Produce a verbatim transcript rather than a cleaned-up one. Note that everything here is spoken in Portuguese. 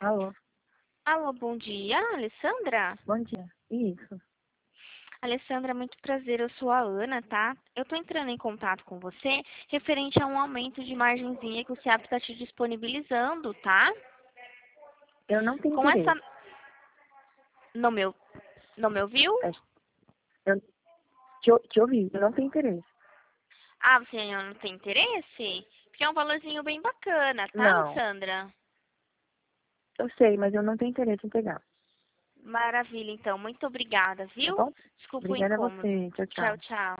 Alô, Alô, bom dia, Alessandra? bom dia. Isso. Alessandra, muito prazer, eu sou a Ana, tá? Eu tô entrando em contato com você referente a um aumento de margenzinha que o SEAP está te disponibilizando, tá? Eu não tenho Com essa... interesse. Não me, ou- não me ouviu? É, Eu te, ou- te ouvi, eu não tenho interesse. Ah, você ainda não tem interesse? Porque é um valorzinho bem bacana, tá, Não, Alessandra? eu sei, mas eu não tenho interesse em pegar. Maravilha, então. Muito obrigada, Tá viu? bom? Desculpa o Obrigada a incômodo. você. Tchau, Tchau, tchau. tchau.